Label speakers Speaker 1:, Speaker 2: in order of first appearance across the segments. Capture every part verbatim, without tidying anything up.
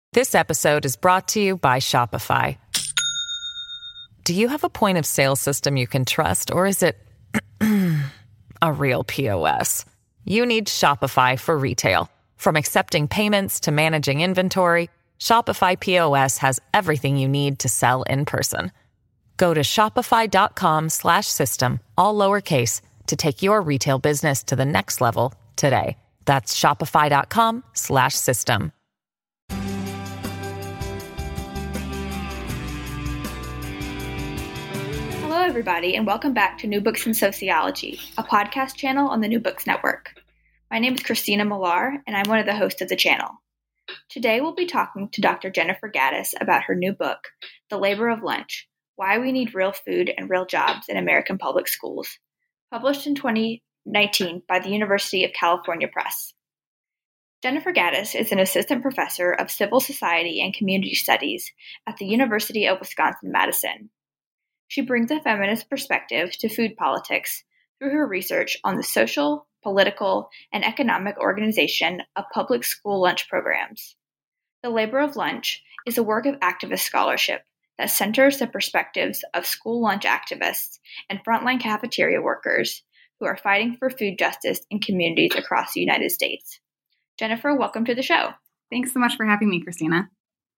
Speaker 1: This episode is brought to you by Shopify. Do you have a point of sale system you can trust, or is it a real P O S? You need Shopify for retail. From accepting payments to managing inventory, Shopify P O S has everything you need to sell in person. Go to shopify.com slash system, all lowercase, to take your retail business to the next level today. That's shopify.com slash system.
Speaker 2: Hello, everybody, and welcome back to New Books in Sociology, a podcast channel on the New Books Network. My name is Christina Millar, and I'm one of the hosts of the channel. Today, we'll be talking to Doctor Jennifer Gaddis about her new book, The Labor of Lunch: Why We Need Real Food and Real Jobs in American Public Schools, published in twenty nineteen by the University of California Press. Jennifer Gaddis is an assistant professor of civil society and community studies at the University of Wisconsin-Madison. She brings a feminist perspective to food politics through her research on the social, political, and economic organization of public school lunch programs. The Labor of Lunch is a work of activist scholarship that centers the perspectives of school lunch activists and frontline cafeteria workers who are fighting for food justice in communities across the United States. Jennifer, welcome to the show.
Speaker 3: Thanks so much for having me, Christina.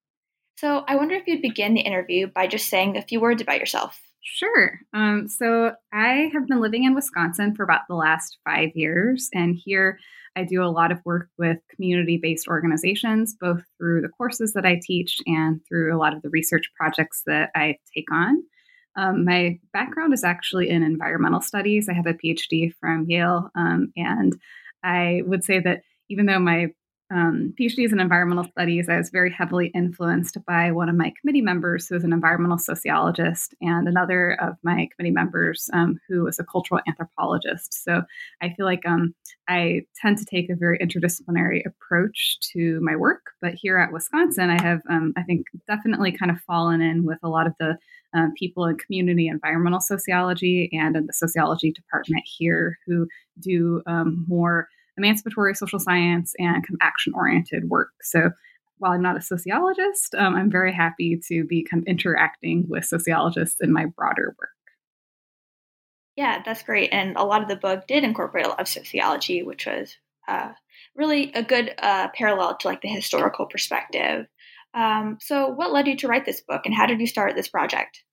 Speaker 2: So I wonder if you'd begin the interview by just saying a few words about yourself.
Speaker 3: Sure. Um, so I have been living in Wisconsin for about the last five years, and here I do a lot of work with community-based organizations, both through the courses that I teach and through a lot of the research projects that I take on. Um, my background is actually in environmental studies. I have a P H D from Yale, um, and I would say that even though my um, P H D is in environmental studies, I was very heavily influenced by one of my committee members who is an environmental sociologist and another of my committee members um, who is a cultural anthropologist. So I feel like um, I tend to take a very interdisciplinary approach to my work. But here at Wisconsin, I have, um, I think, definitely kind of fallen in with a lot of the um, people in community environmental sociology and in the sociology department here who do um, more emancipatory social science and kind of action-oriented work. So while I'm not a sociologist, um, I'm very happy to be kind of interacting with sociologists in my broader work.
Speaker 2: Yeah, that's great. And a lot of the book did incorporate a lot of sociology, which was uh, really a good uh, parallel to like the historical perspective. Um, so what led you to write this book, and how did you start this project?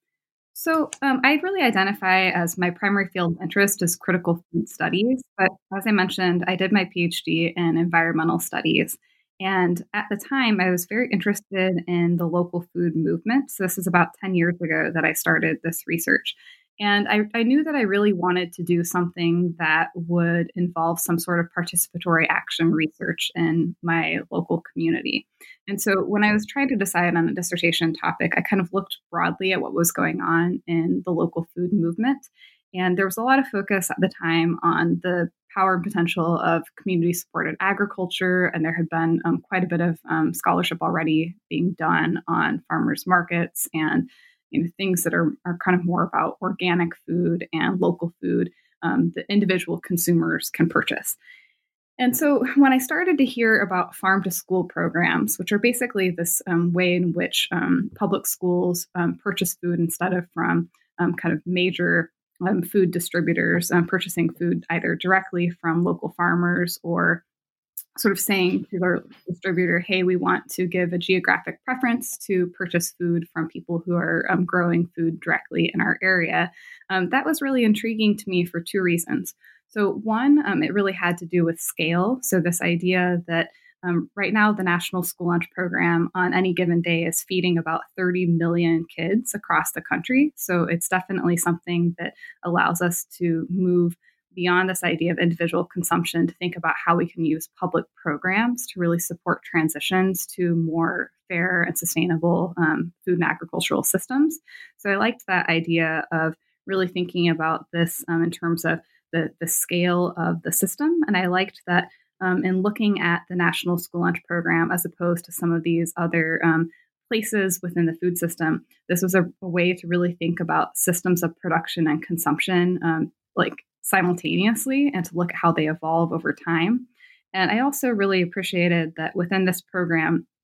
Speaker 3: So um, I really identify as my primary field of interest is critical food studies. But as I mentioned, I did my P H D in environmental studies. And at the time, I was very interested in the local food movement. So this is about ten years ago that I started this research. And I, I knew that I really wanted to do something that would involve some sort of participatory action research in my local community. And so when I was trying to decide on a dissertation topic, I kind of looked broadly at what was going on in the local food movement. And there was a lot of focus at the time on the power and potential of community-supported agriculture. And there had been um, quite a bit of um, scholarship already being done on farmers markets and you know, things that are, are kind of more about organic food and local food um, that individual consumers can purchase. And so when I started to hear about farm to school programs, which are basically this um, way in which um, public schools um, purchase food instead of from um, kind of major um, food distributors um, purchasing food either directly from local farmers or sort of saying to their distributor, hey, we want to give a geographic preference to purchase food from people who are um, growing food directly in our area. Um, that was really intriguing to me for two reasons. So one, um, it really had to do with scale. So this idea that um, right now the National School Lunch Program on any given day is feeding about thirty million kids across the country. So it's definitely something that allows us to move beyond this idea of individual consumption to think about how we can use public programs to really support transitions to more fair and sustainable um, food and agricultural systems. So I liked that idea of really thinking about this um, in terms of the, the scale of the system. And I liked that um, in looking at the National School Lunch Program, as opposed to some of these other um, places within the food system, this was a, a way to really think about systems of production and consumption, um, like simultaneously, and to look at how they evolve over time. And I also really appreciated that within this program,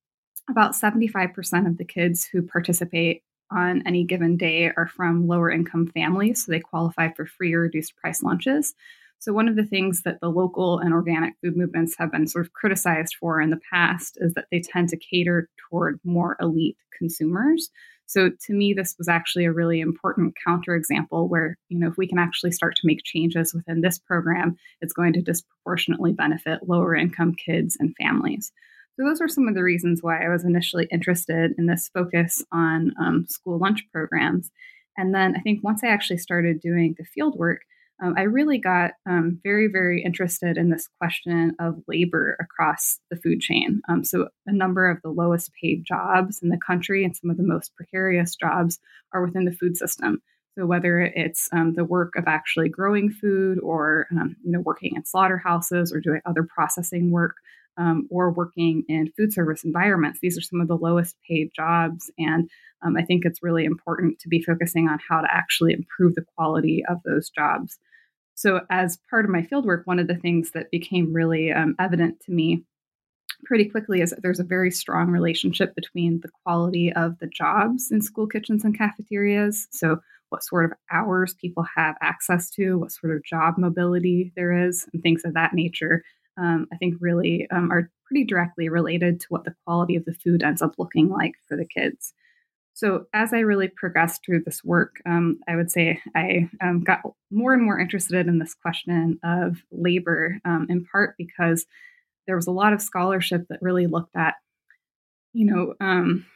Speaker 3: about seventy-five percent of the kids who participate on any given day are from lower income families, so they qualify for free or reduced price lunches. So one of the things that the local and organic food movements have been sort of criticized for in the past is that they tend to cater toward more elite consumers. So to me, this was actually a really important counterexample where, you know, if we can actually start to make changes within this program, it's going to disproportionately benefit lower income kids and families. So those are some of the reasons why I was initially interested in this focus on um, school lunch programs. And then I think once I actually started doing the field work, um, I really got um, very, very interested in this question of labor across the food chain. Um, so a number of the lowest paid jobs in the country and some of the most precarious jobs are within the food system. So whether it's um, the work of actually growing food or um, you know, working in slaughterhouses or doing other processing work, Um, or working in food service environments. These are some of the lowest paid jobs. And um, I think it's really important to be focusing on how to actually improve the quality of those jobs. So as part of my fieldwork, one of the things that became really um, evident to me pretty quickly is that there's a very strong relationship between the quality of the jobs in school kitchens and cafeterias. So what sort of hours people have access to, what sort of job mobility there is, and things of that nature. Um, I think really um, are pretty directly related to what the quality of the food ends up looking like for the kids. So as I really progressed through this work, um, I would say I um, got more and more interested in this question of labor, um, in part because there was a lot of scholarship that really looked at, you know, um,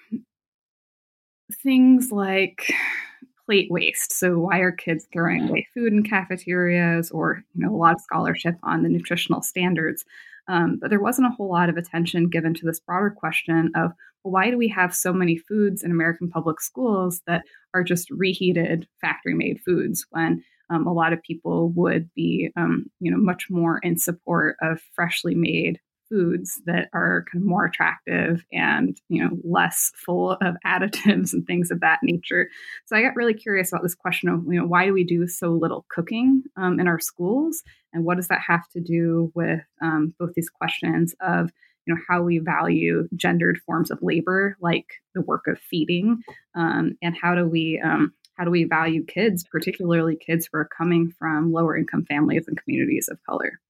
Speaker 3: things like plate waste. So why are kids throwing away food in cafeterias, or, you know, a lot of scholarship on the nutritional standards. Um, but there wasn't a whole lot of attention given to this broader question of, well, why do we have so many foods in American public schools that are just reheated factory-made foods when um, a lot of people would be, um, you know, much more in support of freshly made foods that are kind of more attractive and, you know, less full of additives and things of that nature. So I got really curious about this question of, you know, why do we do so little cooking um, in our schools? And what does that have to do with um, both these questions of, you know, how we value gendered forms of labor, like the work of feeding, um, and how do we um, how do we value kids, particularly kids who are coming from lower income families and communities of color?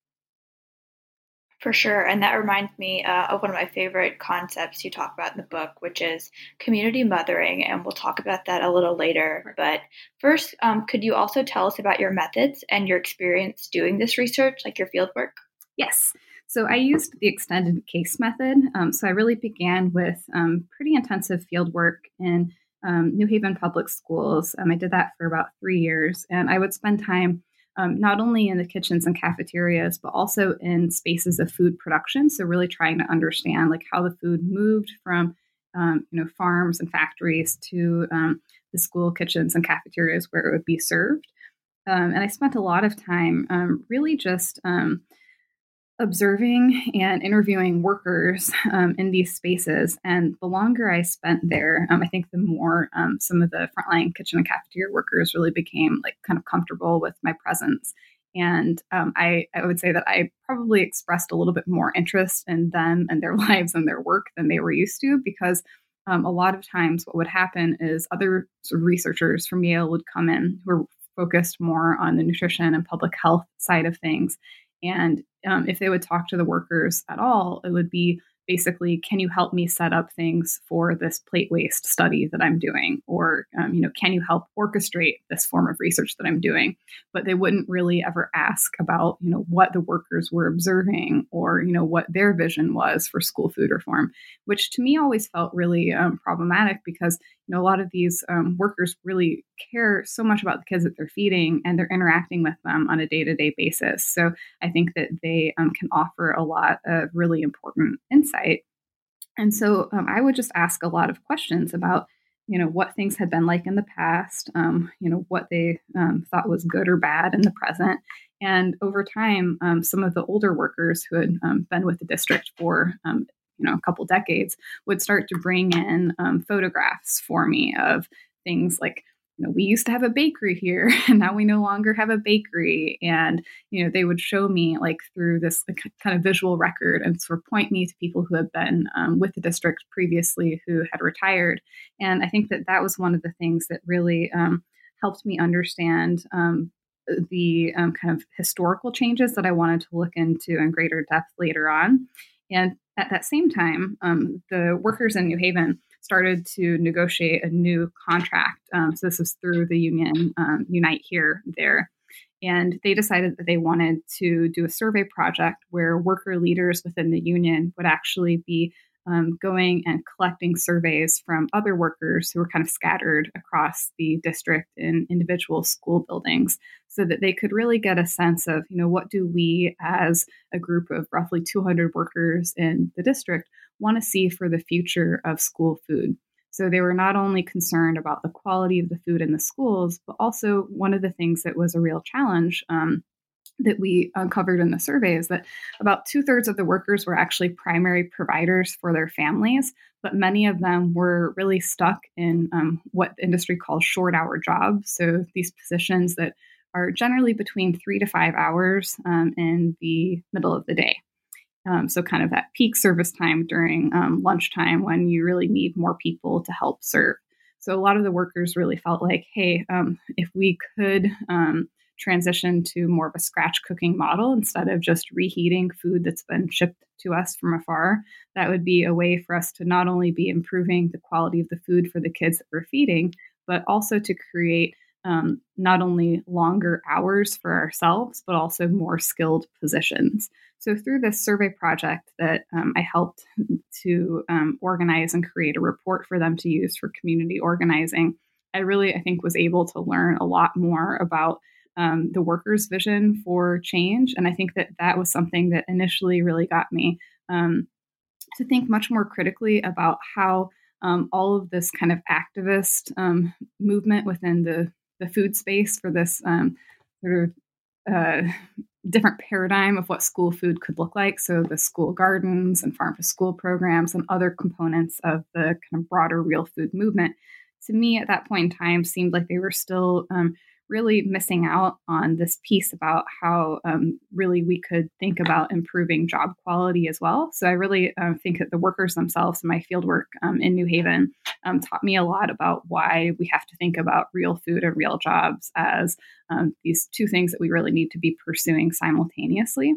Speaker 2: For sure. And that reminds me uh, of one of my favorite concepts you talk about in the book, which is community mothering. And we'll talk about that a little later. But first, um, could you also tell us about your methods and your experience doing this research, like your fieldwork?
Speaker 3: Yes. So I used the extended case method. Um, so I really began with um, pretty intensive field work in um, New Haven Public Schools. Um, I did that for about three years. And I would spend time Um, not only in the kitchens and cafeterias, but also in spaces of food production. So really trying to understand like how the food moved from, um, you know, farms and factories to um, the school kitchens and cafeterias where it would be served. Um, and I spent a lot of time um, really just um, observing and interviewing workers um, in these spaces. And the longer I spent there, um, I think the more um, some of the frontline kitchen and cafeteria workers really became like kind of comfortable with my presence. And um, I, I would say that I probably expressed a little bit more interest in them and their lives and their work than they were used to, because um, a lot of times what would happen is other sort of researchers from Yale would come in who were focused more on the nutrition and public health side of things. And um, if they would talk to the workers at all, it would be basically, can you help me set up things for this plate waste study that I'm doing? Or, um, you know, can you help orchestrate this form of research that I'm doing? But they wouldn't really ever ask about, you know, what the workers were observing or, you know, what their vision was for school food reform, which to me always felt really um, problematic because, you know, a lot of these um, workers really care so much about the kids that they're feeding and they're interacting with them on a day-to-day basis. So I think that they um, can offer a lot of really important insight. And so um, I would just ask a lot of questions about, you know, what things had been like in the past, um, you know, what they um, thought was good or bad in the present. And over time, um, some of the older workers who had um, been with the district for, um, you know, a couple decades would start to bring in um, photographs for me of things like you know, we used to have a bakery here and now we no longer have a bakery. And, you know, they would show me like through this like, kind of visual record and sort of point me to people who had been um, with the district previously who had retired. And I think that that was one of the things that really um, helped me understand um, the um, kind of historical changes that I wanted to look into in greater depth later on. And at that same time, um, the workers in New Haven started to negotiate a new contract. Um, so this was through the union um, Unite Here there. And they decided that they wanted to do a survey project where worker leaders within the union would actually be um, going and collecting surveys from other workers who were kind of scattered across the district in individual school buildings so that they could really get a sense of, you know, what do we as a group of roughly two hundred workers in the district want to see for the future of school food. So they were not only concerned about the quality of the food in the schools, but also one of the things that was a real challenge um, that we uncovered in the survey is that about two thirds of the workers were actually primary providers for their families, but many of them were really stuck in um, what the industry calls short hour jobs. So these positions that are generally between three to five hours um, in the middle of the day. Um, so kind of at peak service time during um, lunchtime when you really need more people to help serve. So a lot of the workers really felt like, hey, um, if we could um, transition to more of a scratch cooking model instead of just reheating food that's been shipped to us from afar, that would be a way for us to not only be improving the quality of the food for the kids that we're feeding, but also to create um, not only longer hours for ourselves, but also more skilled positions. So through this survey project that um, I helped to um, organize and create a report for them to use for community organizing, I really, I think, was able to learn a lot more about um, the workers' vision for change. And I think that that was something that initially really got me um, to think much more critically about how um, all of this kind of activist um, movement within the, the food space for this um, sort of uh, different paradigm of what school food could look like. So the school gardens and farm to school programs and other components of the kind of broader real food movement, to me at that point in time seemed like they were still um, really missing out on this piece about how um, really we could think about improving job quality as well. So I really um, think that the workers themselves in my fieldwork um, in New Haven um, taught me a lot about why we have to think about real food and real jobs as um, these two things that we really need to be pursuing simultaneously.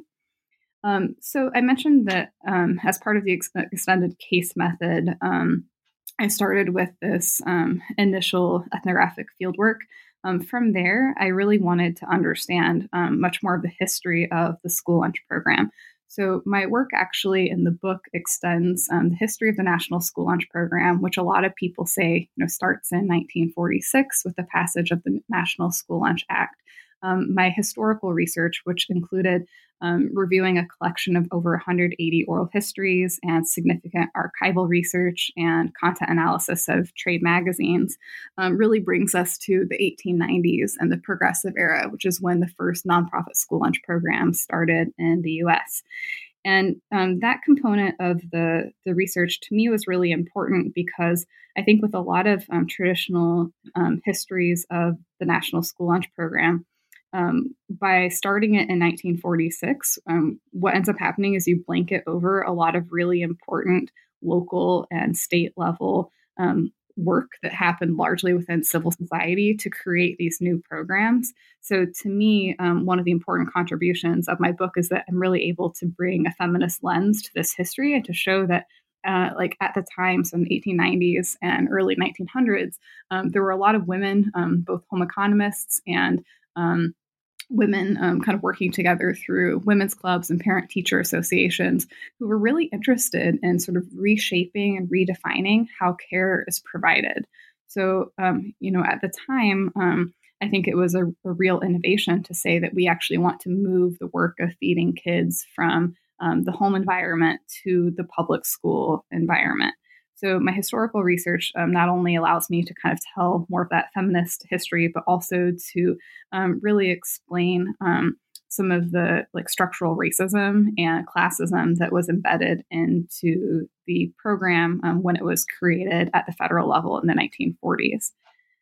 Speaker 3: Um, so I mentioned that um, as part of the ex- extended case method, um, I started with this um, initial ethnographic fieldwork. Um, from there, I really wanted to understand um, much more of the history of the school lunch program. So my work actually in the book extends um, the history of the National School Lunch Program, which a lot of people say you know starts in nineteen forty-six with the passage of the National School Lunch Act. Um, my historical research, which included um, reviewing a collection of over one hundred eighty oral histories and significant archival research and content analysis of trade magazines, um, really brings us to the eighteen nineties and the progressive era, which is when the first nonprofit school lunch program started in the U S. And um, that component of the, the research to me was really important because I think with a lot of um, traditional um, histories of the National School Lunch Program, Um, by starting it in nineteen forty-six, um, what ends up happening is you blanket over a lot of really important local and state level um, work that happened largely within civil society to create these new programs. So to me, um, one of the important contributions of my book is that I'm really able to bring a feminist lens to this history and to show that Uh, like at the time, so in the eighteen nineties and early nineteen hundreds, um, there were a lot of women, um, both home economists and um, women um, kind of working together through women's clubs and parent-teacher associations who were really interested in sort of reshaping and redefining how care is provided. So, um, you know, at the time, um, I think it was a, a real innovation to say that we actually want to move the work of feeding kids from um, the home environment to the public school environment. So my historical research um, not only allows me to kind of tell more of that feminist history, but also to um, really explain um, some of the like structural racism and classism that was embedded into the program um, when it was created at the federal level in the nineteen forties.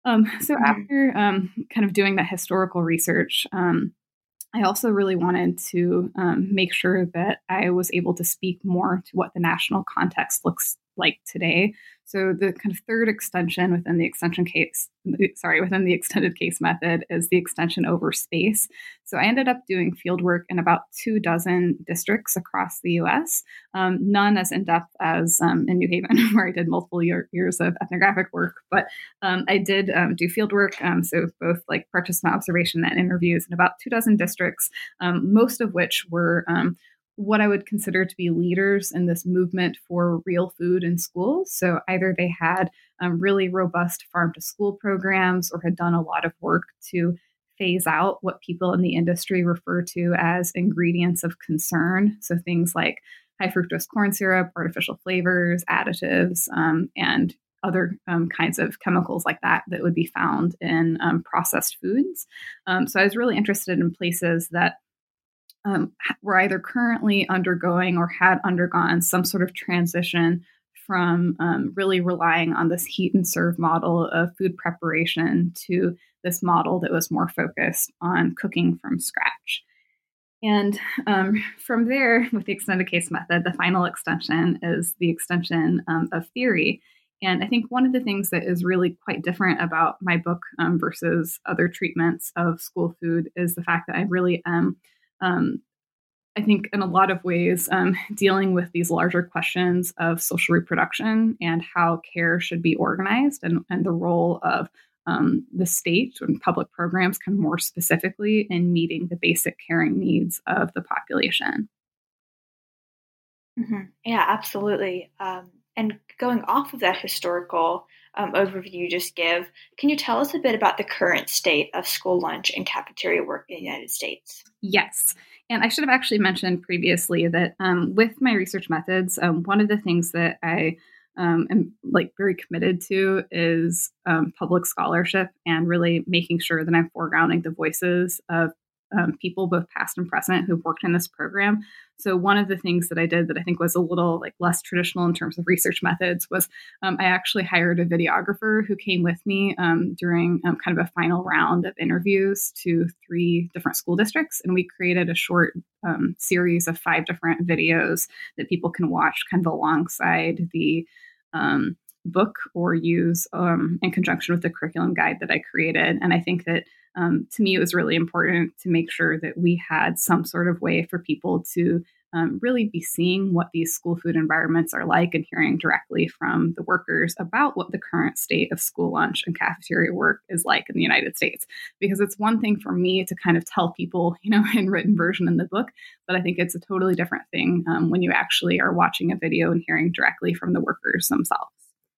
Speaker 3: Um, so
Speaker 2: Mhm.
Speaker 3: after um, kind of doing that historical research, um, I also really wanted to um, make sure that I was able to speak more to what the national context looks like today. So the kind of third extension within the extension case, sorry, within the extended case method is the extension over space. So I ended up doing field work in about two dozen districts across the U S, um, none as in-depth as um, in New Haven, where I did multiple year, years of ethnographic work, but um, I did um, do field work, um, so both like participant observation and interviews in about two dozen districts, um, most of which were um, what I would consider to be leaders in this movement for real food in schools. So either they had um, really robust farm to school programs or had done a lot of work to phase out what people in the industry refer to as ingredients of concern. So things like high fructose corn syrup, artificial flavors, additives, um, and other um, kinds of chemicals like that that would be found in um, processed foods. Um, so I was really interested in places that um, were either currently undergoing or had undergone some sort of transition from um, really relying on this heat and serve model of food preparation to this model that was more focused on cooking from scratch. And um, from there, with the extended case method, the final extension is the extension um, of theory. And I think one of the things that is really quite different about my book um, versus other treatments of school food is the fact that I really am, um, I think, in a lot of ways, um, dealing with these larger questions of social reproduction and how care should be organized, and, and the role of um, the state and public programs kind of more specifically in meeting the basic caring needs of the population.
Speaker 2: Mm-hmm. Yeah, absolutely. Um, and going off of that historical um, overview you just give, can you tell us a bit about the current state of school lunch and cafeteria work in the United States?
Speaker 3: Yes. And I should have actually mentioned previously that um, with my research methods, um, one of the things that I um, am like very committed to is um, public scholarship and really making sure that I'm foregrounding the voices of um, people, both past and present, who've worked in this program. So one of the things that I did that I think was a little like less traditional in terms of research methods was um, I actually hired a videographer who came with me um, during um, kind of a final round of interviews to three different school districts. And we created a short um, series of five different videos that people can watch kind of alongside the um, book or use um, in conjunction with the curriculum guide that I created. And I think that Um, to me, it was really important to make sure that we had some sort of way for people to um, really be seeing what these school food environments are like and hearing directly from the workers about what the current state of school lunch and cafeteria work is like in the United States. Because it's one thing for me to kind of tell people, you know, in written version in the book, but I think it's a totally different thing um, when you actually are watching a video and hearing directly from the workers themselves.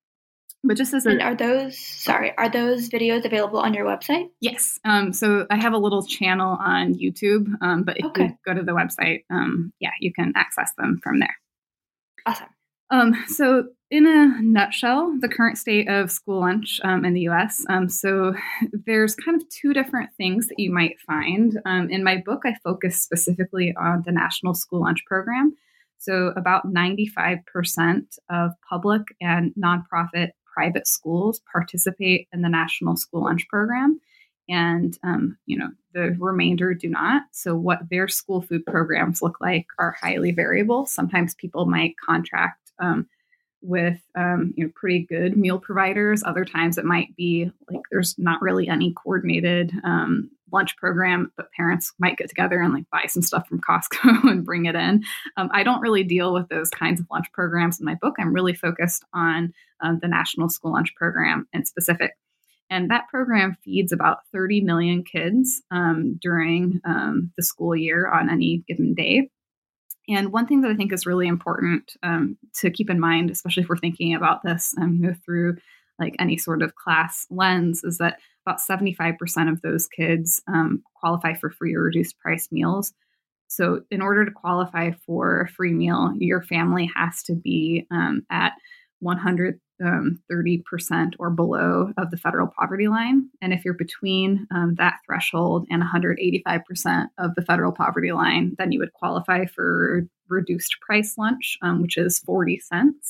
Speaker 3: But just as a,
Speaker 2: and are those sorry are those videos available on your website?
Speaker 3: Yes. Um, so I have a little channel on YouTube, um, but if
Speaker 2: Okay.
Speaker 3: you go to the website, um, yeah, you can access them from there.
Speaker 2: Awesome.
Speaker 3: Um, so in a nutshell, the current state of school lunch um, in the U S. Um, so there's kind of two different things that you might find. Um, in my book, I focus specifically on the National School Lunch Program. So about ninety-five percent of public and nonprofit private schools participate in the National School Lunch Program. And, um, you know, the remainder do not. So what their school food programs look like are highly variable. Sometimes people might contract um, with, um, you know, pretty good meal providers. Other times it might be like there's not really any coordinated um, lunch program, but parents might get together and like buy some stuff from Costco and bring it in. Um, I don't really deal with those kinds of lunch programs in my book. I'm really focused on um, the National School Lunch Program in specific. And that program feeds about thirty million kids um, during um, the school year on any given day. And one thing that I think is really important um, to keep in mind, especially if we're thinking about this, um, you know, through like any sort of class lens, is that about seventy-five percent of those kids um, qualify for free or reduced price meals. So in order to qualify for a free meal, your family has to be um, at one hundred thirty percent or below of the federal poverty line. And if you're between um, that threshold and one hundred eighty-five percent of the federal poverty line, then you would qualify for reduced price lunch, um, which is forty cents.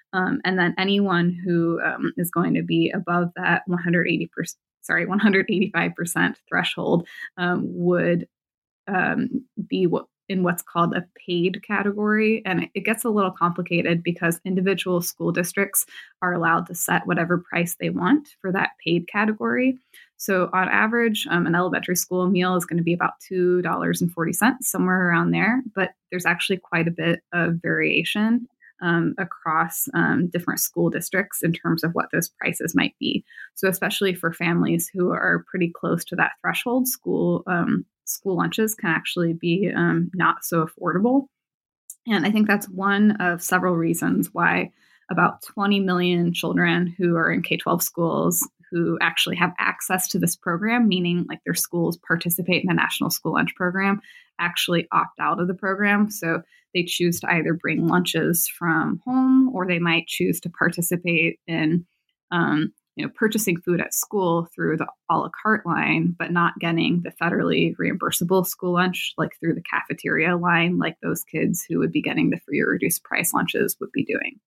Speaker 3: Um, and then anyone who um, is going to be above that one hundred eighty percent, sorry, one hundred eighty-five percent threshold um, would um, be what in what's called a paid category. And it gets a little complicated because individual school districts are allowed to set whatever price they want for that paid category. So on average, um, an elementary school meal is going to be about two dollars and forty cents, somewhere around there. But there's actually quite a bit of variation um, across um, different school districts in terms of what those prices might be. So especially for families who are pretty close to that threshold, school um, school lunches can actually be um, not so affordable. And I think that's one of several reasons why about twenty million children who are in K twelve schools who actually have access to this program, meaning like their schools participate in the National School Lunch Program, actually opt out of the program. So they choose to either bring lunches from home, or they might choose to participate in um, you know, purchasing food at school through the a la carte line, but not getting the federally reimbursable school lunch, like through the cafeteria line, like those kids who would be getting the free or reduced price lunches would be doing.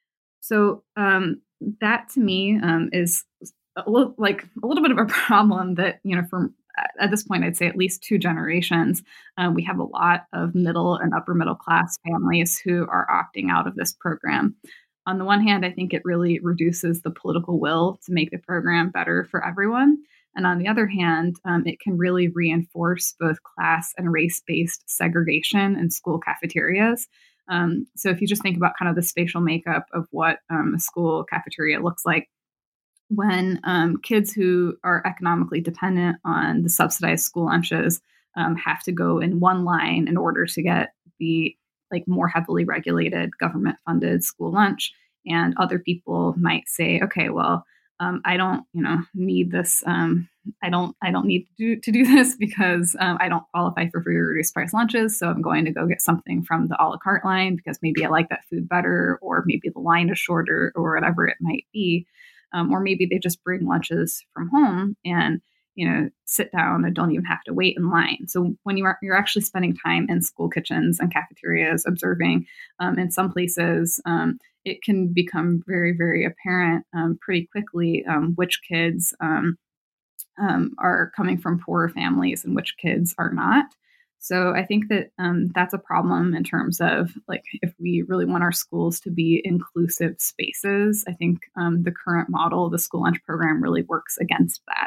Speaker 3: So um, that to me um, is a little, like a little bit of a problem that, you know, from at this point, I'd say at least two generations, um, we have a lot of middle and upper middle class families who are opting out of this program. On the one hand, I think it really reduces the political will to make the program better for everyone. And on the other hand, um, it can really reinforce both class and race-based segregation in school cafeterias. Um, so if you just think about kind of the spatial makeup of what um, a school cafeteria looks like, when um, kids who are economically dependent on the subsidized school lunches um, have to go in one line in order to get the like more heavily regulated government funded school lunch. And other people might say, okay, well, um, I don't, you know, need this. Um, I don't, I don't need to do, to do this because um, I don't qualify for free or reduced price lunches. So I'm going to go get something from the a la carte line because maybe I like that food better, or maybe the line is shorter, or whatever it might be. Um, or maybe they just bring lunches from home and, you know, sit down and don't even have to wait in line. So when you are, you're actually spending time in school kitchens and cafeterias observing, um, in some places, um, it can become very, very apparent um, pretty quickly um, which kids um, um, are coming from poorer families and which kids are not. So I think that um, that's a problem in terms of like if we really want our schools to be inclusive spaces. I think um, the current model, the school lunch program, really works against that.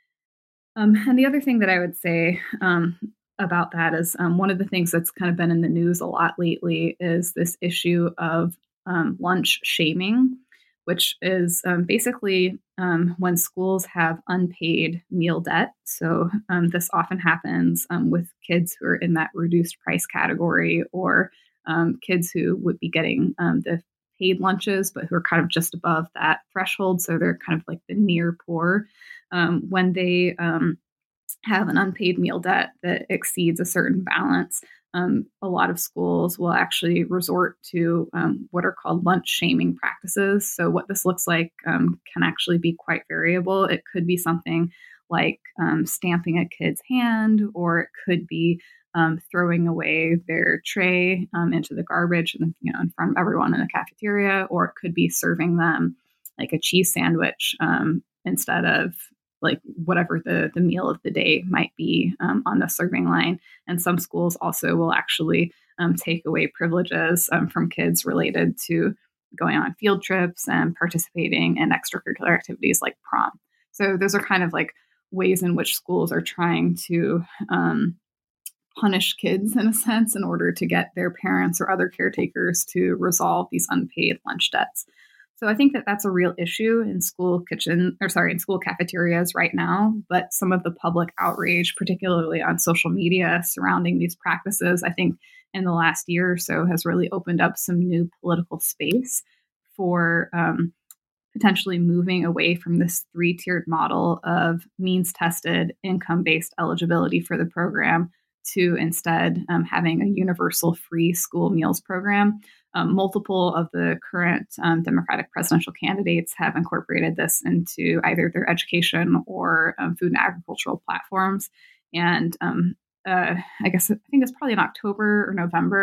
Speaker 3: Um, and the other thing that I would say um, about that is um, one of the things that's kind of been in the news a lot lately is this issue of um, lunch shaming, which is um, basically um, when schools have unpaid meal debt. So um, this often happens um, with kids who are in that reduced price category, or um, kids who would be getting um, the paid lunches, but who are kind of just above that threshold. So they're kind of like the near poor. Um, when they um, have an unpaid meal debt that exceeds a certain balance, Um, a lot of schools will actually resort to um, what are called lunch shaming practices. So what this looks like um, can actually be quite variable. It could be something like um, stamping a kid's hand, or it could be um, throwing away their tray um, into the garbage and, you know, in front of everyone in the cafeteria, or it could be serving them like a cheese sandwich um, instead of like whatever the, the meal of the day might be um, on the serving line. And some schools also will actually um, take away privileges um, from kids related to going on field trips and participating in extracurricular activities like prom. So those are kind of like ways in which schools are trying to um, punish kids in a sense in order to get their parents or other caretakers to resolve these unpaid lunch debts. So I think that that's a real issue in school kitchen, or sorry, in school cafeterias right now. But some of the public outrage, particularly on social media surrounding these practices, I think in the last year or so has really opened up some new political space for um, potentially moving away from this three-tiered model of means-tested, income-based eligibility for the program to instead um, having a universal free school meals program. Um, multiple of the current um, Democratic presidential candidates have incorporated this into either their education or um, food and agricultural platforms. And um, uh, I guess I think it's probably in October or November,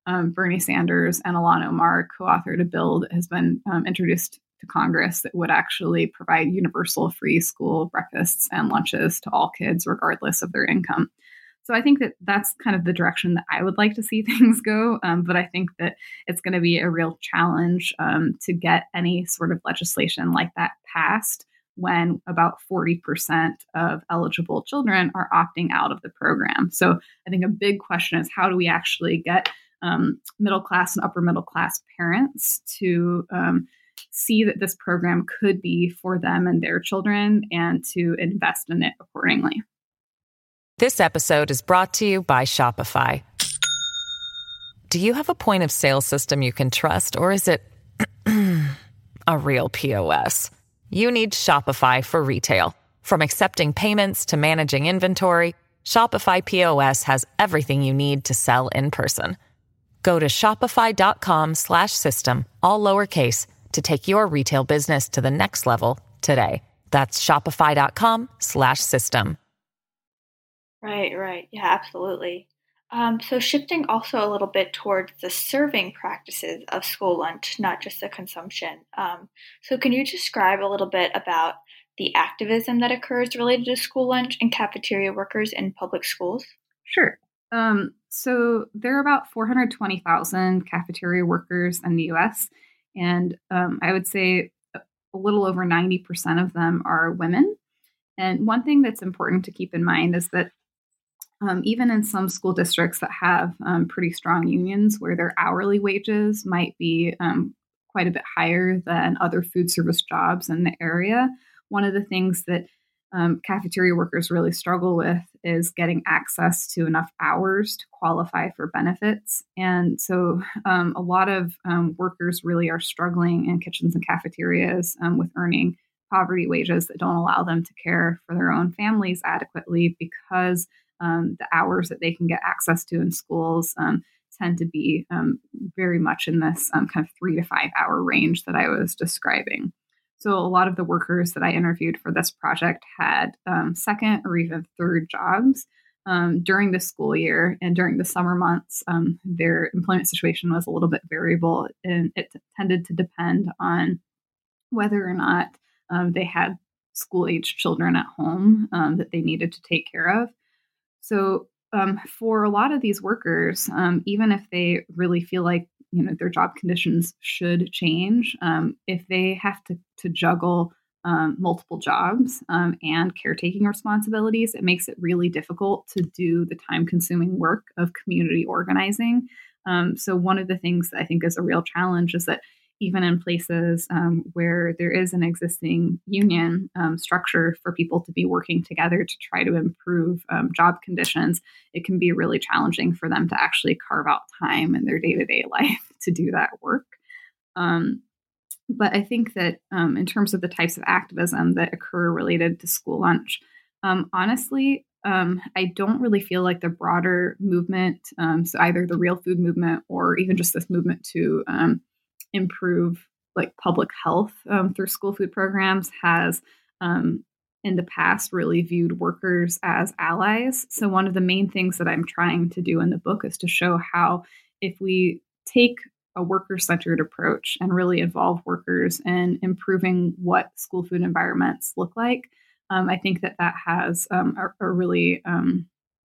Speaker 3: um, Bernie Sanders and Ilhan Omar co-authored a bill that has been um, introduced to Congress that would actually provide universal free school breakfasts and lunches to all kids, regardless of their income. So I think that that's kind of the direction that I would like to see things go. Um, but I think that it's going to be a real challenge um, to get any sort of legislation like that passed when about forty percent of eligible children are opting out of the program. So I think a big question is, how do we actually get um, middle class and upper middle class parents to um, see that this program could be for them and their children, and to invest in it accordingly?
Speaker 1: This episode is brought to you by Shopify. Do you have a point of sale system you can trust, or is it a real P O S? You need Shopify for retail. From accepting payments to managing inventory, Shopify P O S has everything you need to sell in person. Go to shopify.com slash system, all lowercase, to take your retail business to the next level today. That's shopify.com slash system.
Speaker 2: Right, right. Yeah, absolutely. Um, so shifting also a little bit towards the serving practices of school lunch, not just the consumption. Um, so can you describe a little bit about the activism that occurs related to school lunch and cafeteria workers in public schools?
Speaker 3: Sure. Um, so there are about four hundred twenty thousand cafeteria workers in the U S, and um, I would say a little over ninety percent of them are women. And one thing that's important to keep in mind is that Um, even in some school districts that have um, pretty strong unions, where their hourly wages might be um, quite a bit higher than other food service jobs in the area, one of the things that um, cafeteria workers really struggle with is getting access to enough hours to qualify for benefits. And so um, a lot of um, workers really are struggling in kitchens and cafeterias um, with earning poverty wages that don't allow them to care for their own families adequately, because Um, the hours that they can get access to in schools um, tend to be um, very much in this um, kind of three to five hour range that I was describing. So a lot of the workers that I interviewed for this project had um, second or even third jobs um, during the school year, and during the summer months, um, their employment situation was a little bit variable, and it tended to depend on whether or not um, they had school-age children at home um, that they needed to take care of. So um, for a lot of these workers, um, even if they really feel like, you know, their job conditions should change, um, if they have to, to juggle um, multiple jobs um, and caretaking responsibilities, it makes it really difficult to do the time-consuming work of community organizing. Um, so one of the things that I think is a real challenge is that even in places um, where there is an existing union um, structure for people to be working together to try to improve um, job conditions, it can be really challenging for them to actually carve out time in their day-to-day life to do that work. Um, but I think that um, in terms of the types of activism that occur related to school lunch, um, honestly, um, I don't really feel like the broader movement, um, so either the real food movement or even just this movement to um, improve like public health um, through school food programs, has um, in the past really viewed workers as allies. So one of the main things that I'm trying to do in the book is to show how, if we take a worker-centered approach and really involve workers in improving what school food environments look like, um, I think that that has um, a, a really um,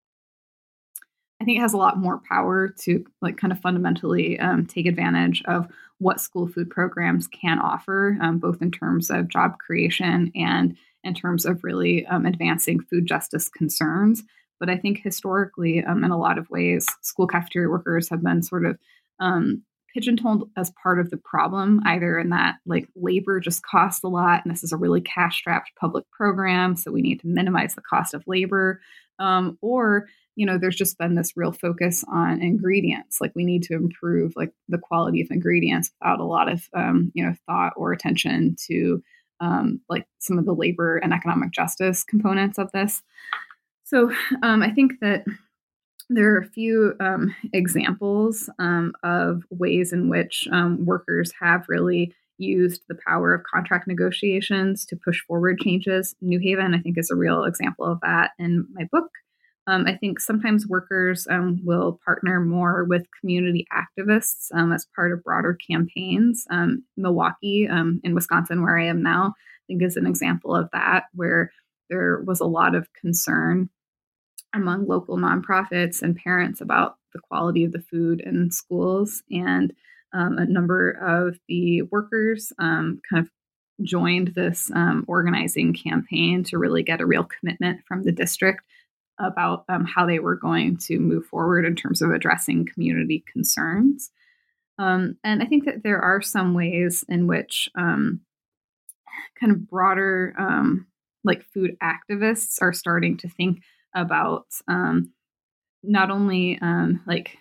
Speaker 3: I think it has a lot more power to like kind of fundamentally um, take advantage of what school food programs can offer, um, both in terms of job creation and in terms of really um, advancing food justice concerns. But I think historically, um, in a lot of ways, school cafeteria workers have been sort of um, pigeonholed as part of the problem, either in that like labor just costs a lot, and this is a really cash-strapped public program, so we need to minimize the cost of labor, um, or you know, there's just been this real focus on ingredients. Like we need to improve like the quality of ingredients without a lot of, um, you know, thought or attention to um, like some of the labor and economic justice components of this. So um, I think that there are a few um, examples um, of ways in which um, workers have really used the power of contract negotiations to push forward changes. New Haven, I think, is a real example of that in my book. Um, I think sometimes workers um, will partner more with community activists um, as part of broader campaigns. Um, Milwaukee um, in Wisconsin, where I am now, I think is an example of that, where there was a lot of concern among local nonprofits and parents about the quality of the food in schools. And um, a number of the workers um, kind of joined this um, organizing campaign to really get a real commitment from the district about um, how they were going to move forward in terms of addressing community concerns. Um, and I think that there are some ways in which um, kind of broader, um, like food activists are starting to think about um, not only um, like,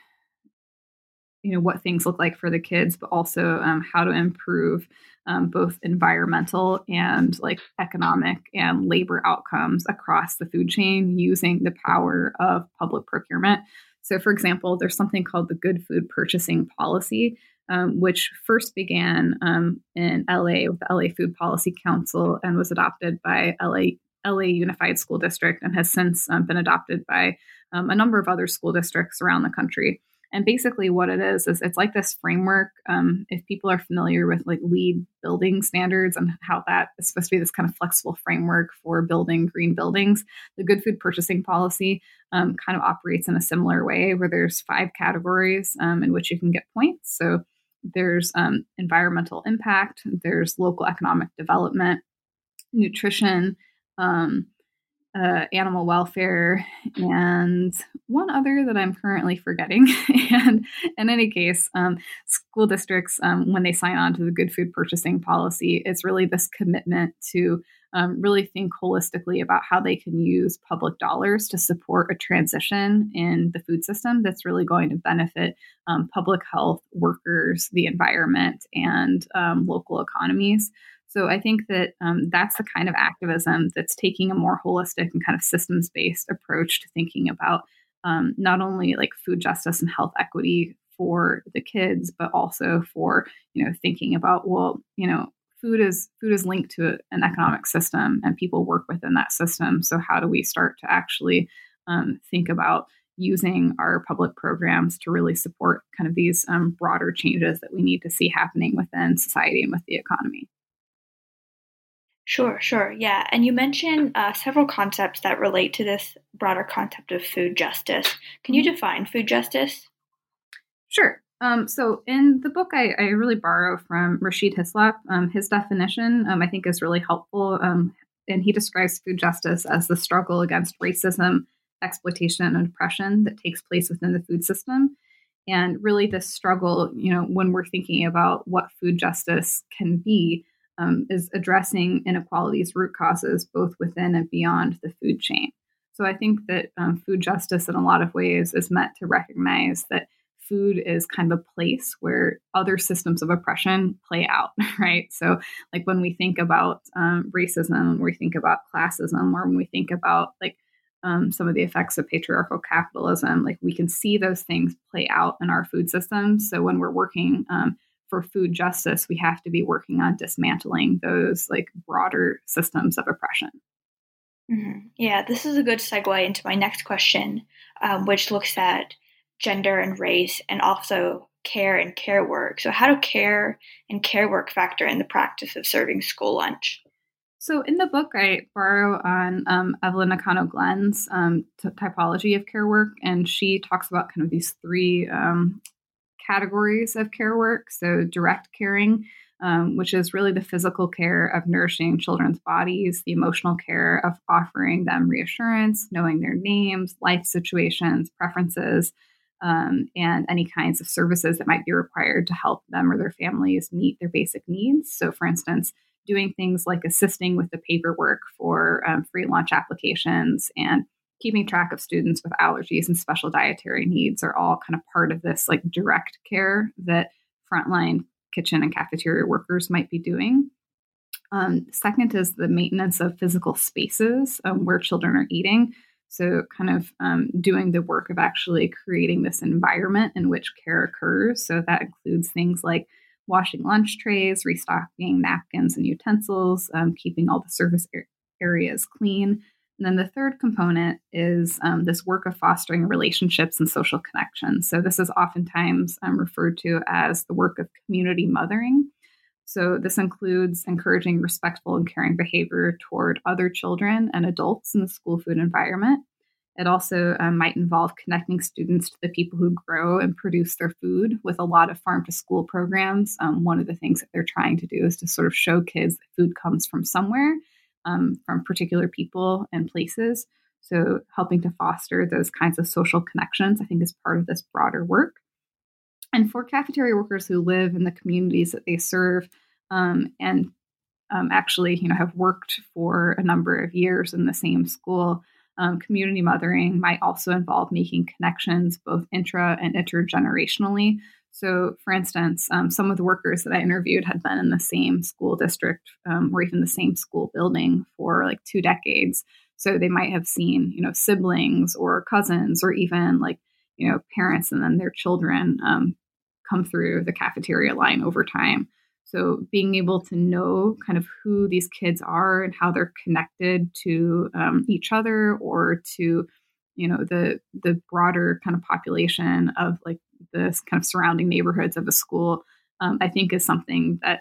Speaker 3: you know, what things look like for the kids, but also um, how to improve um, both environmental and like economic and labor outcomes across the food chain using the power of public procurement. So, for example, there's something called the Good Food Purchasing Policy, um, which first began um, in L A with the L A Food Policy Council and was adopted by L A L A Unified School District and has since um, been adopted by um, a number of other school districts around the country. And basically what it is, is it's like this framework. Um, if people are familiar with like LEED building standards and how that is supposed to be this kind of flexible framework for building green buildings, the Good Food Purchasing Policy um, kind of operates in a similar way where there's five categories um, in which you can get points. So there's um, environmental impact, there's local economic development, nutrition, um, uh, animal welfare, and one other that I'm currently forgetting. And in any case, um, school districts, um, when they sign on to the Good Food Purchasing Policy, it's really this commitment to um, really think holistically about how they can use public dollars to support a transition in the food system that's really going to benefit um, public health, workers, the environment, and um, local economies. So I think that um, that's the kind of activism that's taking a more holistic and kind of systems-based approach to thinking about um, not only like food justice and health equity for the kids, but also for, you know, thinking about, well, you know, food is food is linked to an economic system and people work within that system. So how do we start to actually um, think about using our public programs to really support kind of these um, broader changes that we need to see happening within society and with the economy?
Speaker 2: Sure, sure. Yeah. And you mentioned uh, several concepts that relate to this broader concept of food justice. Can you define food justice?
Speaker 3: Sure. Um, so in the book, I, I really borrow from Rashid Hislop. Um, his definition, um, I think, is really helpful. Um, and he describes food justice as the struggle against racism, exploitation, and oppression that takes place within the food system. And really this struggle, you know, when we're thinking about what food justice can be, Um, is addressing inequalities' root causes, both within and beyond the food chain. So I think that um, food justice in a lot of ways is meant to recognize that food is kind of a place where other systems of oppression play out, right? So like when we think about um, racism, when we think about classism, or when we think about like um, some of the effects of patriarchal capitalism, like we can see those things play out in our food systems. So when we're working um, for food justice, we have to be working on dismantling those like broader systems of oppression.
Speaker 2: Mm-hmm. Yeah, this is a good segue into my next question, um, which looks at gender and race and also care and care work. So how do care and care work factor in the practice of serving school lunch?
Speaker 3: So in the book, I borrow on um, Evelyn Nakano-Glenn's um, t- typology of care work, and she talks about kind of these three um, categories of care work. So direct caring, um, which is really the physical care of nourishing children's bodies, the emotional care of offering them reassurance, knowing their names, life situations, preferences, um, and any kinds of services that might be required to help them or their families meet their basic needs. So for instance, doing things like assisting with the paperwork for um, free lunch applications and keeping track of students with allergies and special dietary needs are all kind of part of this like direct care that frontline kitchen and cafeteria workers might be doing. Um, second is the maintenance of physical spaces um, where children are eating. So kind of um, doing the work of actually creating this environment in which care occurs. So that includes things like washing lunch trays, restocking napkins and utensils, um, keeping all the surface areas clean, And then the third component is um, this work of fostering relationships and social connections. So this is oftentimes um, referred to as the work of community mothering. So this includes encouraging respectful and caring behavior toward other children and adults in the school food environment. It also um, might involve connecting students to the people who grow and produce their food. With a lot of farm to school programs, um, one of the things that they're trying to do is to sort of show kids that food comes from somewhere, um, from particular people and places. So helping to foster those kinds of social connections, I think, is part of this broader work. And for cafeteria workers who live in the communities that they serve um, and um, actually, you know, have worked for a number of years in the same school, Um, community mothering might also involve making connections both intra and intergenerationally. So, for instance, um, some of the workers that I interviewed had been in the same school district um, or even the same school building for like two decades. So they might have seen, you know, siblings or cousins or even like, you know, parents and then their children um, come through the cafeteria line over time. So being able to know kind of who these kids are and how they're connected to um, each other or to, you know, the the broader kind of population of like the kind of surrounding neighborhoods of a school, um, I think is something that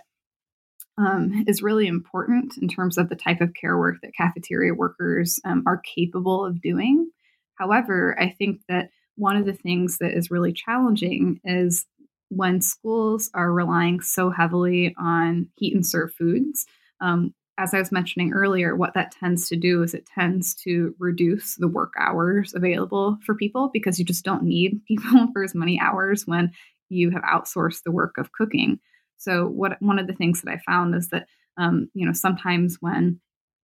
Speaker 3: um, is really important in terms of the type of care work that cafeteria workers um, are capable of doing. However, I think that one of the things that is really challenging is when schools are relying so heavily on heat and serve foods. Um, as I was mentioning earlier, what that tends to do is it tends to reduce the work hours available for people because you just don't need people for as many hours when you have outsourced the work of cooking. So what one of the things that I found is that, um, you know, sometimes when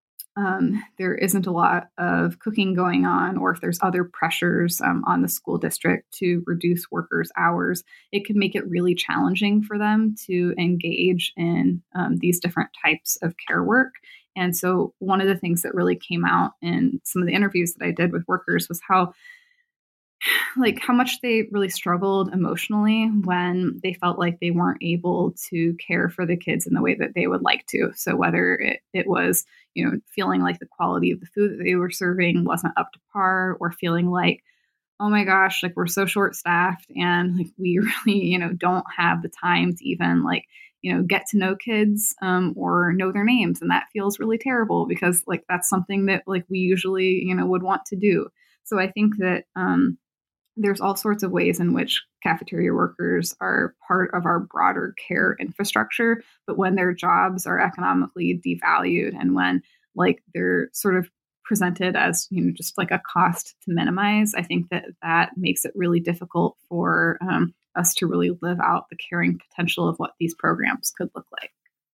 Speaker 3: Um, there isn't a lot of cooking going on, or if there's other pressures um, on the school district to reduce workers' hours, it can make it really challenging for them to engage in um, these different types of care work. And so one of the things that really came out in some of the interviews that I did with workers was how like how much they really struggled emotionally when they felt like they weren't able to care for the kids in the way that they would like to. So whether it, it was, you know, feeling like the quality of the food that they were serving wasn't up to par, or feeling like, oh my gosh, like we're so short staffed and like we really, you know, don't have the time to even like, you know, get to know kids um, or know their names. And that feels really terrible because like that's something that like we usually, you know, would want to do. So I think that, um, there's all sorts of ways in which cafeteria workers are part of our broader care infrastructure. But when their jobs are economically devalued and when like they're sort of presented as, you know, just like a cost to minimize, I think that that makes it really difficult for um, us to really live out the caring potential of what these programs could look like.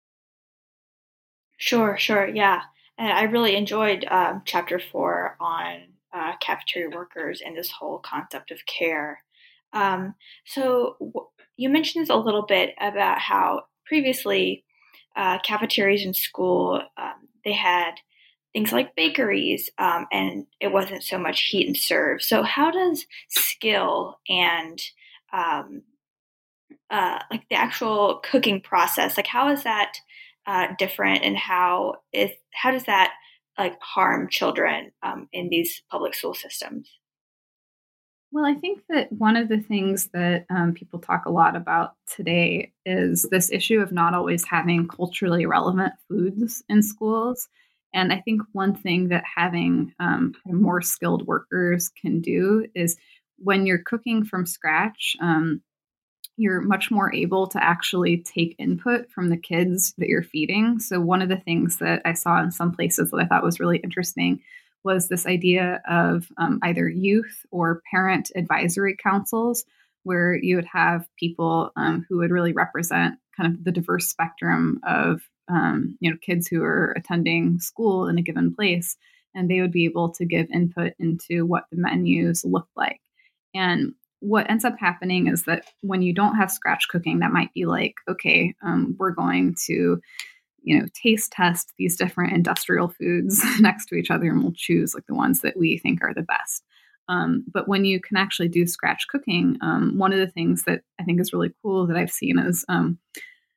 Speaker 2: Sure, sure. Yeah. And I really enjoyed um, chapter four on Uh, cafeteria workers and this whole concept of care. Um, so w- you mentioned a little bit about how previously uh, cafeterias in school, um, they had things like bakeries um, and it wasn't so much heat and serve. So how does skill and um, uh, like the actual cooking process, like how is that uh, different and how is how does that like harm children um, in these public school systems?
Speaker 3: Well, I think that one of the things that um, people talk a lot about today is this issue of not always having culturally relevant foods in schools. And I think one thing that having um, more skilled workers can do is when you're cooking from scratch, um, you're much more able to actually take input from the kids that you're feeding. So one of the things that I saw in some places that I thought was really interesting was this idea of um, either youth or parent advisory councils, where you would have people um, who would really represent kind of the diverse spectrum of um, you know kids who are attending school in a given place, and they would be able to give input into what the menus look like. And what ends up happening is that when you don't have scratch cooking, that might be like, okay, um, we're going to, you know, taste test these different industrial foods next to each other, and we'll choose like the ones that we think are the best. Um, but when you can actually do scratch cooking, um, one of the things that I think is really cool that I've seen is um,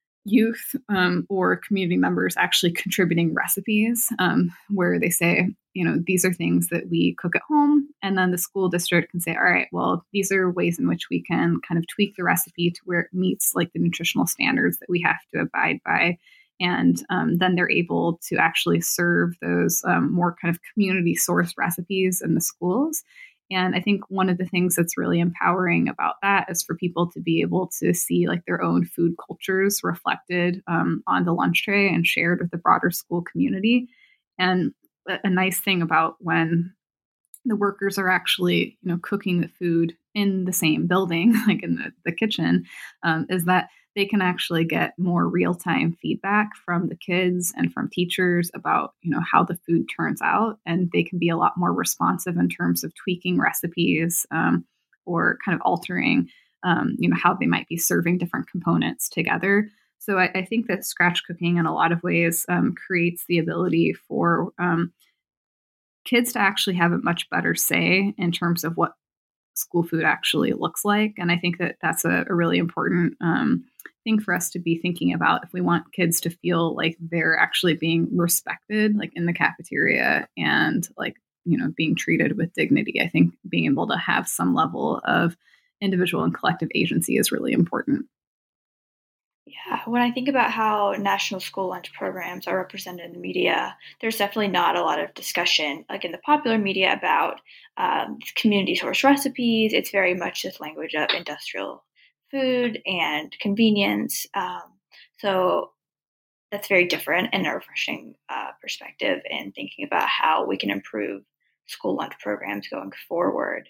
Speaker 3: youth um, or community members actually contributing recipes um, where they say, you know, these are things that we cook at home. And then the school district can say, all right, well, these are ways in which we can kind of tweak the recipe to where it meets like the nutritional standards that we have to abide by. And um, then they're able to actually serve those um, more kind of community sourced recipes in the schools. And I think one of the things that's really empowering about that is for people to be able to see like their own food cultures reflected um, on the lunch tray and shared with the broader school community. And a, a nice thing about when the workers are actually, you know, cooking the food in the same building, like in the, the kitchen, um, is that they can actually get more real-time feedback from the kids and from teachers about, you know, how the food turns out. And they can be a lot more responsive in terms of tweaking recipes um, or kind of altering, um, you know, how they might be serving different components together. So I, I think that scratch cooking in a lot of ways um, creates the ability for um, kids to actually have a much better say in terms of what school food actually looks like. And I think that that's a, a really important um, thing for us to be thinking about if we want kids to feel like they're actually being respected, like in the cafeteria and like, you know, being treated with dignity. I think being able to have some level of individual and collective agency is really important.
Speaker 2: Yeah, when I think about how national school lunch programs are represented in the media, there's definitely not a lot of discussion, like in the popular media, about um, community source recipes. It's very much this language of industrial food and convenience. Um, so that's very different and a refreshing uh, perspective in thinking about how we can improve school lunch programs going forward.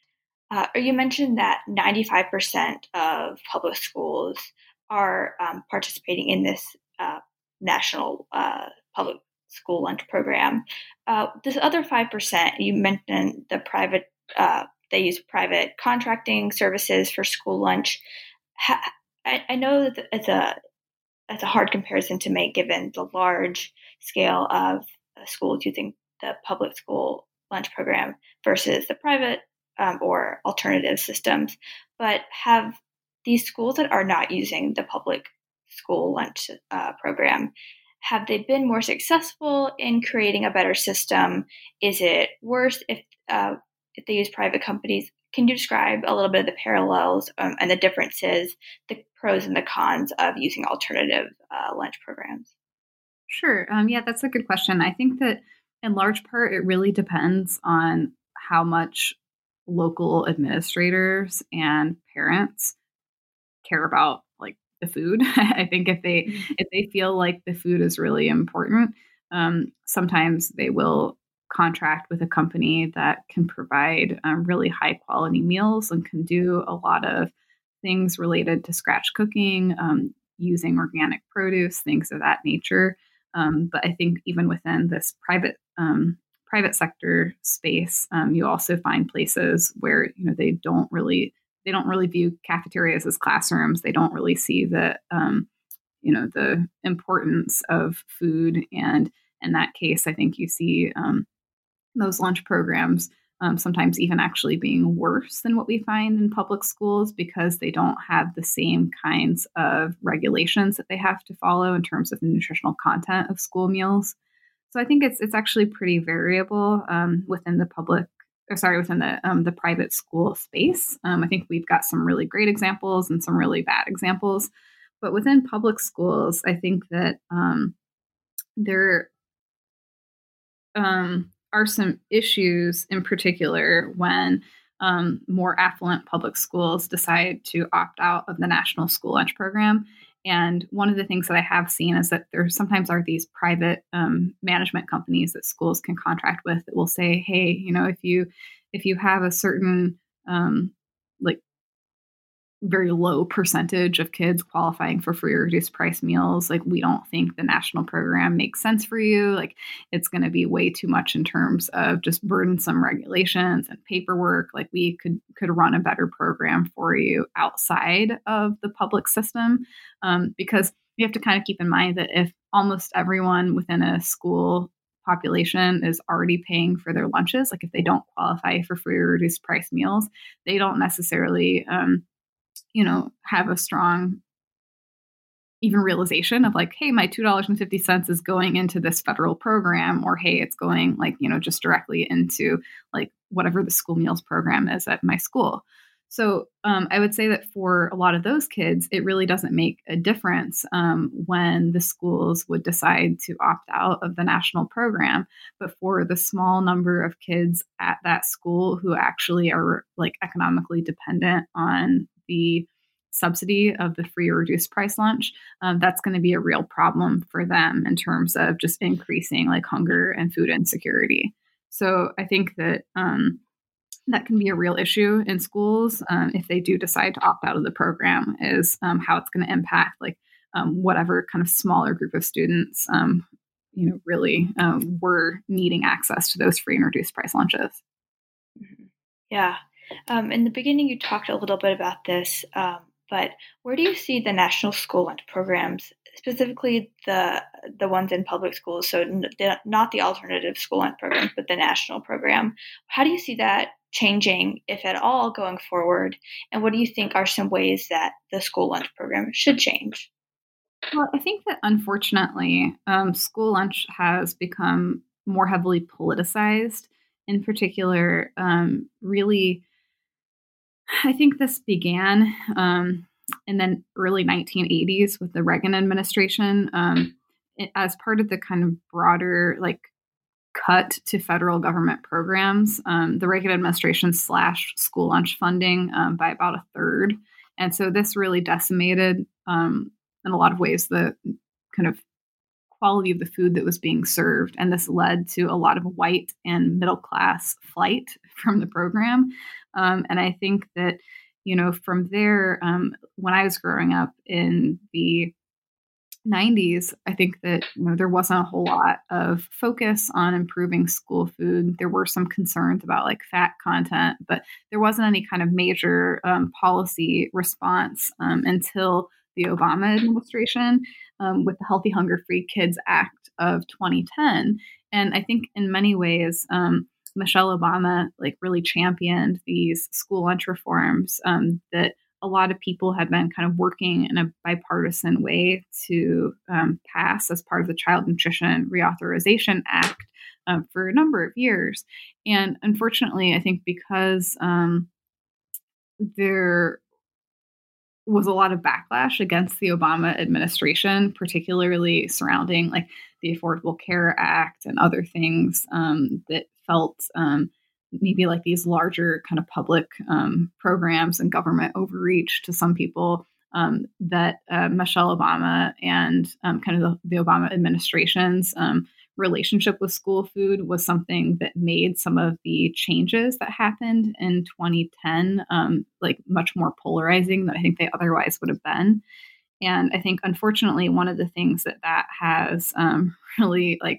Speaker 2: Uh, you mentioned that ninety-five percent of public schools are um, participating in this uh, national uh, public school lunch program. Uh, this other five percent, you mentioned the private, uh, they use private contracting services for school lunch. Ha- I, I know that it's a, it's a hard comparison to make given the large scale of uh, schools using the public school lunch program versus the private um, or alternative systems. But have these schools that are not using the public school lunch uh, program, have they been more successful in creating a better system? Is it worse if uh, if they use private companies? Can you describe a little bit of the parallels um, and the differences, the pros and the cons of using alternative uh, lunch programs?
Speaker 3: Sure. Um, yeah, that's a good question. I think that in large part, it really depends on how much local administrators and parents care about like the food. I think if they mm-hmm. if they feel like the food is really important, um, sometimes they will contract with a company that can provide um, really high quality meals and can do a lot of things related to scratch cooking, um, using organic produce, things of that nature. Um, but I think even within this private um, private sector space, um, you also find places where you know they don't really they don't really view cafeterias as classrooms. They don't really see the um, you know the importance of food, and in that case, I think you see um, those lunch programs um, sometimes even actually being worse than what we find in public schools because they don't have the same kinds of regulations that they have to follow in terms of the nutritional content of school meals. So I think it's it's actually pretty variable um, within the public, or sorry, within the um, the private school space. Um, I think we've got some really great examples and some really bad examples, but within public schools, I think that um, there um, are some issues in particular when um, more affluent public schools decide to opt out of the National School Lunch Program. And one of the things that I have seen is that there sometimes are these private um, management companies that schools can contract with that will say, hey, you know, if you if you have a certain um, like very low percentage of kids qualifying for free or reduced price meals, like we don't think the national program makes sense for you. Like it's going to be way too much in terms of just burdensome regulations and paperwork. Like we could could run a better program for you outside of the public system, um, because you have to kind of keep in mind that if almost everyone within a school population is already paying for their lunches, like if they don't qualify for free or reduced price meals, they don't necessarily um, you know, have a strong even realization of like, hey, my two dollars and fifty cents is going into this federal program, or hey, it's going like, you know, just directly into like whatever the school meals program is at my school. So um, I would say that for a lot of those kids, it really doesn't make a difference um, when the schools would decide to opt out of the national program. But for the small number of kids at that school who actually are like economically dependent on the subsidy of the free or reduced price lunch, um, that's going to be a real problem for them in terms of just increasing like hunger and food insecurity. So I think that um, that can be a real issue in schools um, if they do decide to opt out of the program, is um, how it's going to impact like um, whatever kind of smaller group of students, um, you know, really um, were needing access to those free and reduced price lunches.
Speaker 2: Yeah. Um, in the beginning, you talked a little bit about this, um, but where do you see the national school lunch programs, specifically the the ones in public schools, so n- not the alternative school lunch programs, but the national program? How do you see that changing, if at all, going forward? And what do you think are some ways that the school lunch program should change?
Speaker 3: Well, I think that unfortunately, um, school lunch has become more heavily politicized. In particular, um, really, I think this began um, in the early nineteen eighties with the Reagan administration um, it, as part of the kind of broader like cut to federal government programs. Um, the Reagan administration slashed school lunch funding um, by about a third. And so this really decimated, um, in a lot of ways, the kind of quality of the food that was being served. And this led to a lot of white and middle class flight from the program. Um, and I think that, you know, from there, um, when I was growing up in the nineties, I think that you know there wasn't a whole lot of focus on improving school food. There were some concerns about like fat content, but there wasn't any kind of major um, policy response um, until the Obama administration um, with the Healthy Hunger Free Kids Act of twenty ten. And I think in many ways, um, Michelle Obama like really championed these school lunch reforms um, that a lot of people had been kind of working in a bipartisan way to um, pass as part of the Child Nutrition Reauthorization Act um, for a number of years. And unfortunately, I think because um, there was a lot of backlash against the Obama administration, particularly surrounding like the Affordable Care Act and other things um, that felt um, maybe like these larger kind of public um, programs and government overreach to some people, um, that uh, Michelle Obama and um, kind of the, the Obama administration's um, relationship with school food was something that made some of the changes that happened in twenty ten um, like much more polarizing than I think they otherwise would have been. And I think, unfortunately, one of the things that that has um, really like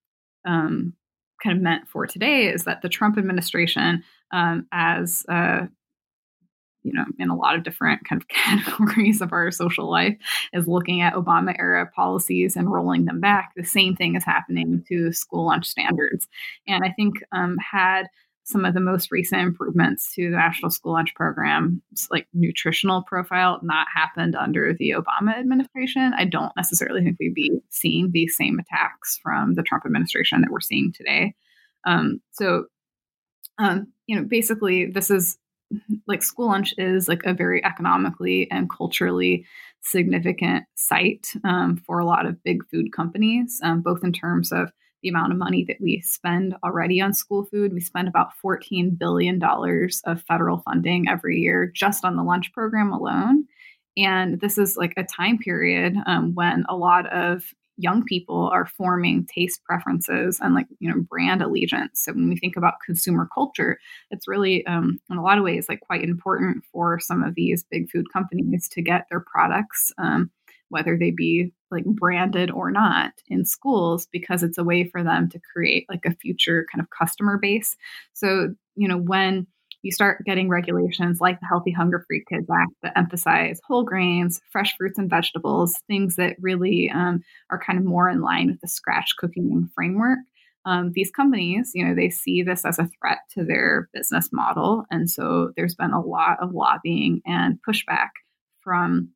Speaker 3: um, kind of meant for today is that the Trump administration, um, as uh, you know, in a lot of different kind of categories of our social life, is looking at Obama era policies and rolling them back. The same thing is happening to school lunch standards. And I think um, had some of the most recent improvements to the National School Lunch Program, like nutritional profile, not happened under the Obama administration, I don't necessarily think we'd be seeing these same attacks from the Trump administration that we're seeing today. Um, so, um, you know, basically, this is like school lunch is like a very economically and culturally significant site um, for a lot of big food companies, um, both in terms of the amount of money that we spend already on school food. We spend about fourteen billion dollars of federal funding every year just on the lunch program alone. And this is like a time period um, when a lot of young people are forming taste preferences and like, you know, brand allegiance. So when we think about consumer culture, it's really um, in a lot of ways like quite important for some of these big food companies to get their products, um, whether they be like branded or not, in schools, because it's a way for them to create like a future kind of customer base. So, you know, when you start getting regulations like the Healthy Hunger Free Kids Act that emphasize whole grains, fresh fruits and vegetables, things that really um, are kind of more in line with the scratch cooking framework. Um, these companies, you know, they see this as a threat to their business model. And so there's been a lot of lobbying and pushback from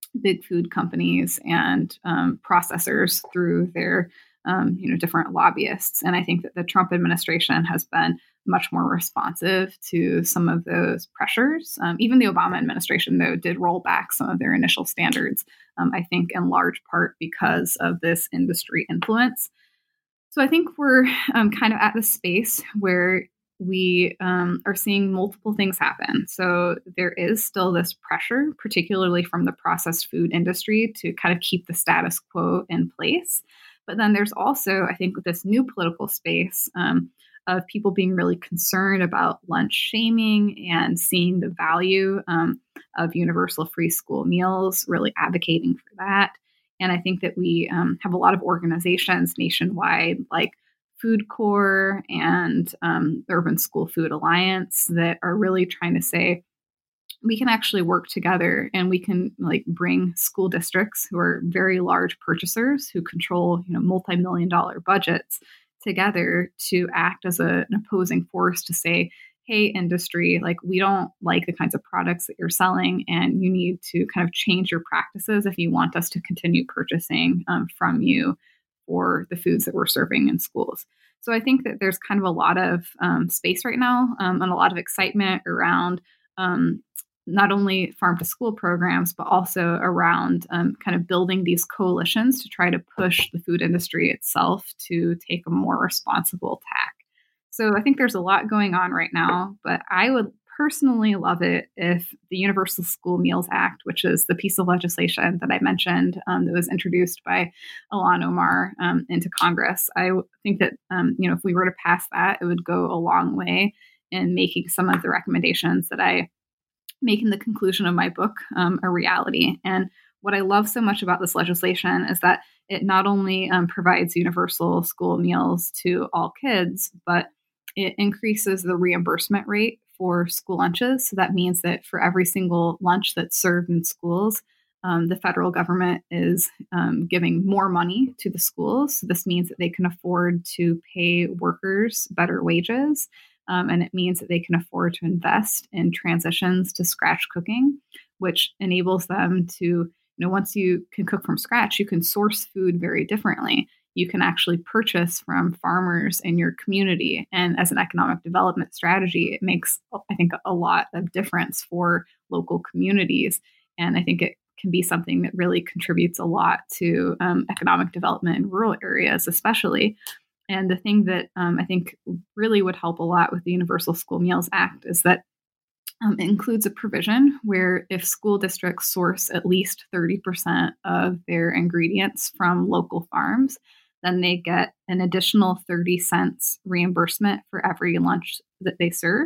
Speaker 3: big food companies and um, processors through their um, you know, different lobbyists. And I think that the Trump administration has been much more responsive to some of those pressures. Um, even the Obama administration, though, did roll back some of their initial standards, um, I think in large part because of this industry influence. So I think we're um, kind of at the space where we um, are seeing multiple things happen. So there is still this pressure, particularly from the processed food industry, to kind of keep the status quo in place. But then there's also, I think, this new political space um, of people being really concerned about lunch shaming and seeing the value um, of universal free school meals, really advocating for that. And I think that we um, have a lot of organizations nationwide, like Food Corps and um, Urban School Food Alliance, that are really trying to say, we can actually work together and we can like bring school districts who are very large purchasers who control, you know, multi-million dollar budgets together to act as a, an opposing force to say, hey, industry, like we don't like the kinds of products that you're selling and you need to kind of change your practices if you want us to continue purchasing um, from you for the foods that we're serving in schools. So I think that there's kind of a lot of um, space right now um, and a lot of excitement around um, not only farm to school programs, but also around um, kind of building these coalitions to try to push the food industry itself to take a more responsible tack. So I think there's a lot going on right now, but I would personally love it if the Universal School Meals Act, which is the piece of legislation that I mentioned um, that was introduced by Ilhan Omar um, into Congress, I think that um, you know if we were to pass that, it would go a long way in making some of the recommendations that I making the conclusion of my book um, a reality. And what I love so much about this legislation is that it not only um, provides universal school meals to all kids, but it increases the reimbursement rate for school lunches. So that means that for every single lunch that's served in schools, um, the federal government is um, giving more money to the schools. So this means that they can afford to pay workers better wages. Um, and it means that they can afford to invest in transitions to scratch cooking, which enables them to, you know, once you can cook from scratch, you can source food very differently. You can actually purchase from farmers in your community. And as an economic development strategy, it makes, I think, a lot of difference for local communities. And I think it can be something that really contributes a lot to um, economic development in rural areas, especially. And the thing that um, I think really would help a lot with the Universal School Meals Act is that um, it includes a provision where if school districts source at least thirty percent of their ingredients from local farms, then they get an additional thirty cents reimbursement for every lunch that they serve.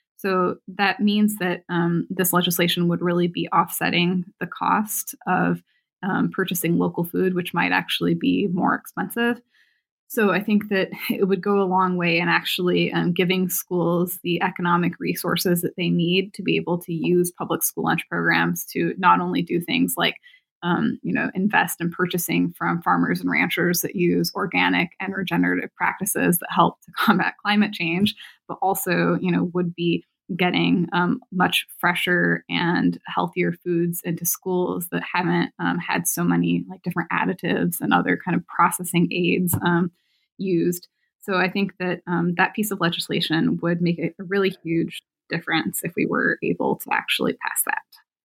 Speaker 3: So that means that um, this legislation would really be offsetting the cost of um, purchasing local food, which might actually be more expensive. So I think that it would go a long way in actually um, giving schools the economic resources that they need to be able to use public school lunch programs to not only do things like, um, you know, invest in purchasing from farmers and ranchers that use organic and regenerative practices that help to combat climate change, but also, you know, would be getting um, much fresher and healthier foods into schools that haven't um, had so many like different additives and other kind of processing aids um, used. So I think that um, that piece of legislation would make a, a really huge difference if we were able to actually pass that.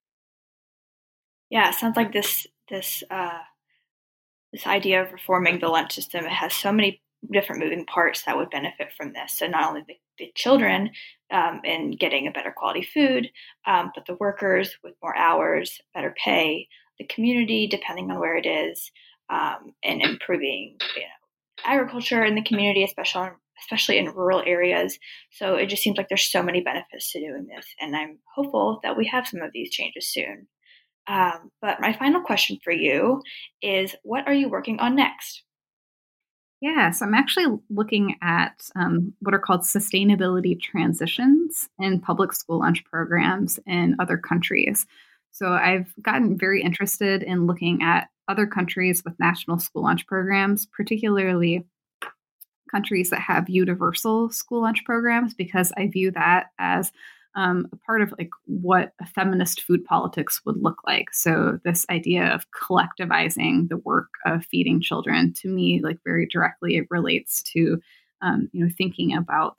Speaker 2: Yeah, it sounds like this this uh, this idea of reforming the lunch system, it has so many different moving parts that would benefit from this. So not only the, the children um, in getting a better quality food, um, but the workers with more hours, better pay, the community, depending on where it is, um, and improving, you know, agriculture in the community, especially especially in rural areas. So it just seems like there's so many benefits to doing this, and I'm hopeful that we have some of these changes soon. Um, but my final question for you is, what are you working on next?
Speaker 3: Yeah, so I'm actually looking at um, what are called sustainability transitions in public school lunch programs in other countries. So I've gotten very interested in looking at other countries with national school lunch programs, particularly countries that have universal school lunch programs, because I view that as um, a part of like what a feminist food politics would look like. So this idea of collectivizing the work of feeding children, to me, like very directly, it relates to, um, you know, thinking about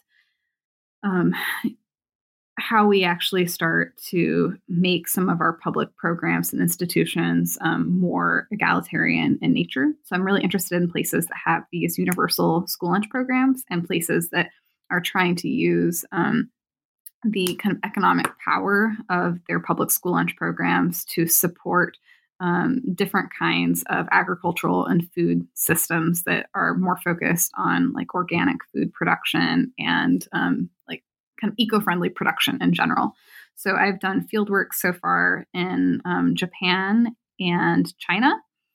Speaker 3: um, how we actually start to make some of our public programs and institutions um, more egalitarian in nature. So I'm really interested in places that have these universal school lunch programs and places that are trying to use um, the kind of economic power of their public school lunch programs to support um, different kinds of agricultural and food systems that are more focused on like organic food production and um, like kind of eco-friendly production in general. So I've done field work so far in um, Japan and China,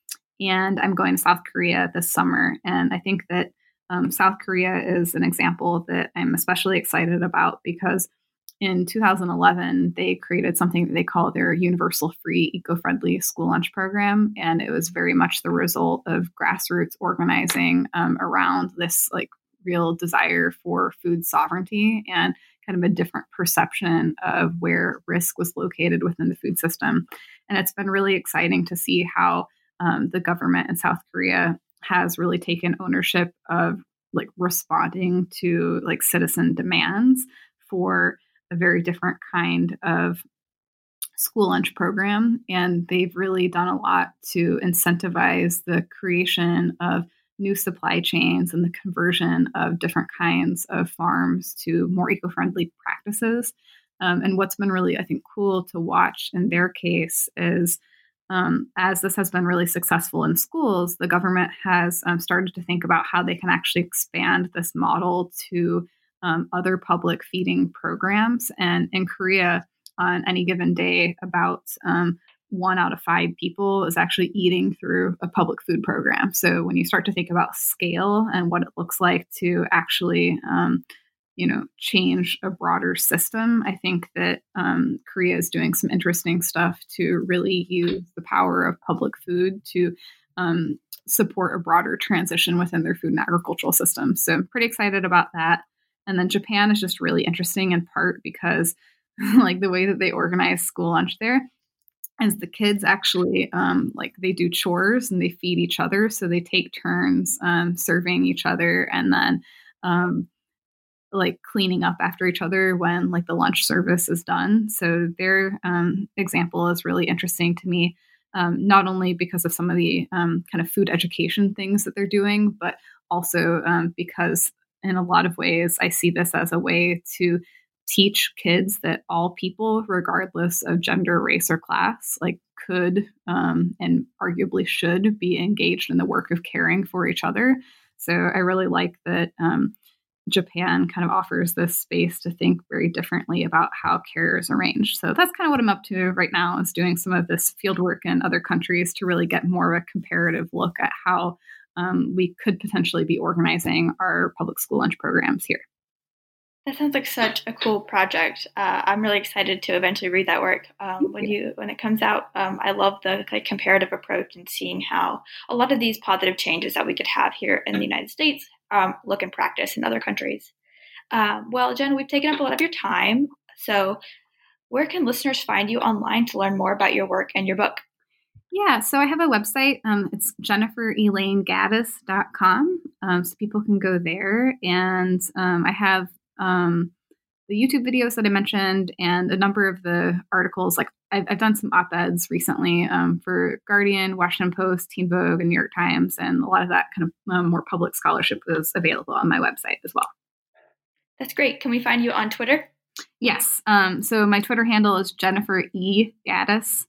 Speaker 3: and I'm going to South Korea this summer. And I think that um, South Korea is an example that I'm especially excited about because in two thousand eleven, they created something that they call their Universal Free Eco-Friendly School Lunch Program. And it was very much the result of grassroots organizing um, around this like real desire for food sovereignty and kind of a different perception of where risk was located within the food system. And it's been really exciting to see how um, the government in South Korea has really taken ownership of like responding to like citizen demands for a very different kind of school lunch program. And they've really done a lot to incentivize the creation of new supply chains and the conversion of different kinds of farms to more eco-friendly practices. Um, and what's been really, I think, cool to watch in their case is um, as this has been really successful in schools, the government has um, started to think about how they can actually expand this model to um, other public feeding programs. And in Korea, on any given day, about um, one out of five people is actually eating through a public food program. So when you start to think about scale and what it looks like to actually, um, you know, change a broader system, I think that um, Korea is doing some interesting stuff to really use the power of public food to um, support a broader transition within their food and agricultural system. So I'm pretty excited about that. And then Japan is just really interesting in part because like the way that they organize school lunch there is the kids actually um, like they do chores and they feed each other. So they take turns um, serving each other and then um, like cleaning up after each other when like the lunch service is done. So their um, example is really interesting to me, um, not only because of some of the um, kind of food education things that they're doing, but also um, because in a lot of ways, I see this as a way to teach kids that all people, regardless of gender, race, or class, like could um, and arguably should be engaged in the work of caring for each other. So I really like that um, Japan kind of offers this space to think very differently about how care is arranged. So that's kind of what I'm up to right now, is doing some of this field work in other countries to really get more of a comparative look at how um, we could potentially be organizing our public school lunch programs here.
Speaker 2: That sounds like such a cool project. Uh, I'm really excited to eventually read that work um, when you when it comes out. Um, I love the like, comparative approach and seeing how a lot of these positive changes that we could have here in the United States um, look in practice in other countries. Um, well, Jen, we've taken up a lot of your time. So where can listeners find you online to learn more about your work and your book?
Speaker 3: Yeah, so I have a website. Um, it's jennifer elaine gaddis dot com. Um, so people can go there. And um, I have Um, the YouTube videos that I mentioned and a number of the articles. Like I've, I've done some op-eds recently um, for Guardian, Washington Post, Teen Vogue, and New York Times. And a lot of that kind of um, more public scholarship is available on my website as well.
Speaker 2: That's great. Can we find you on Twitter?
Speaker 3: Yes. Um, so my Twitter handle is Jennifer E. Gaddis.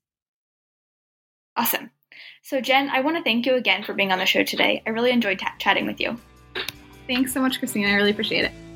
Speaker 2: Awesome. So Jen, I want to thank you again for being on the show today. I really enjoyed t- chatting with you.
Speaker 3: Thanks so much, Christina. I really appreciate it.